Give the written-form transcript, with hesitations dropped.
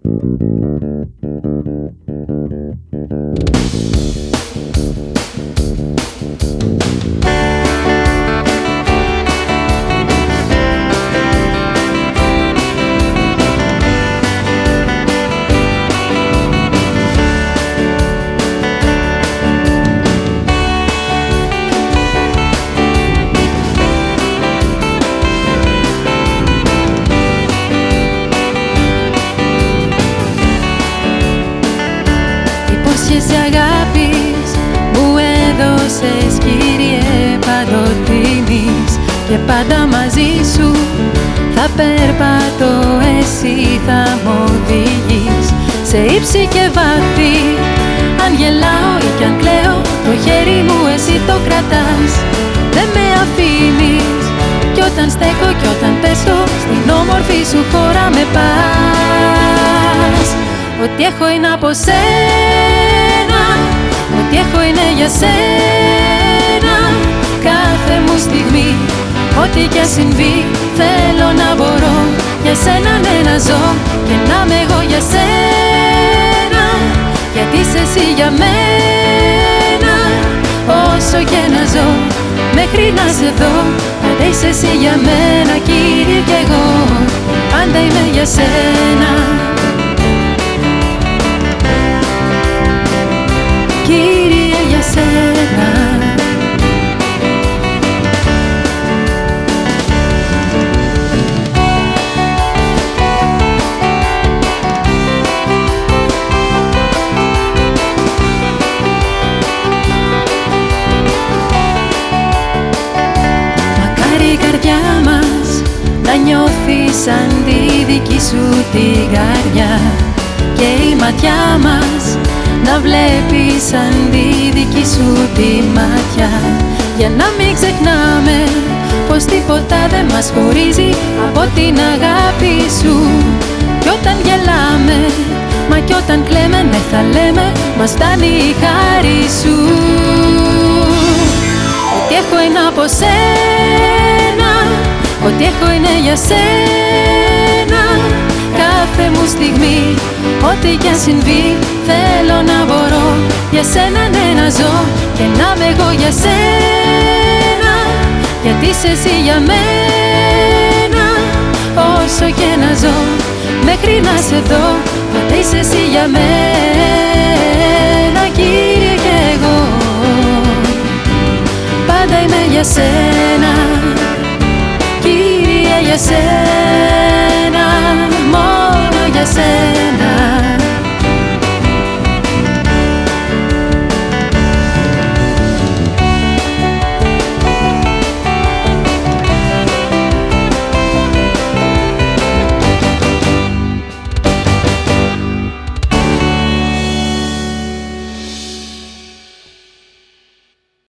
Και πάντα μαζί σου θα περπατώ, εσύ θα μ' οδηγείς σε ύψη και βάθη. Αν γελάω ή κι αν κλαίω, το χέρι μου εσύ το κρατάς. Δεν με αφήνεις κι όταν στέκω κι όταν πέσω, στην όμορφη σου χώρα με πας. Ό,τι έχω είναι από σένα, ό,τι έχω είναι για σένα. Κάθε μου στιγμή, ό,τι κι ας συμβεί, θέλω να μπορώ για σένα ναι να ζω και να είμαι εγώ για σένα. Γιατί είσαι εσύ για μένα, όσο και να ζω, μέχρι να σε δω. Πάντα είσαι εσύ για μένα, Κύριε, κι εγώ πάντα είμαι για σένα. Κύριε, για σένα. Να νιώθεις σαν τη δική σου την καρδιά και η ματιά μας να βλέπεις σαν τη δική σου τη μάτια. Για να μην ξεχνάμε πως τίποτα δεν μας χωρίζει από την αγάπη σου. Κι όταν γελάμε, μα κι όταν κλαίμε, ναι θα λέμε, μας φτάνει η χάρη σου. Ό,τι έχω είναι από σένα, ό,τι έχω είναι για σένα. Κάθε μου στιγμή, ό,τι κι αν συμβεί, θέλω να μπορώ για σένα ναι να ζω και να είμαι εγώ για σένα. Γιατί είσαι εσύ για μένα, όσο και να ζω, μέχρι να σε δω. Πάντα είσαι εσύ για μένα, Κύριε, κι εγώ πάντα είμαι για σένα. Για σένα.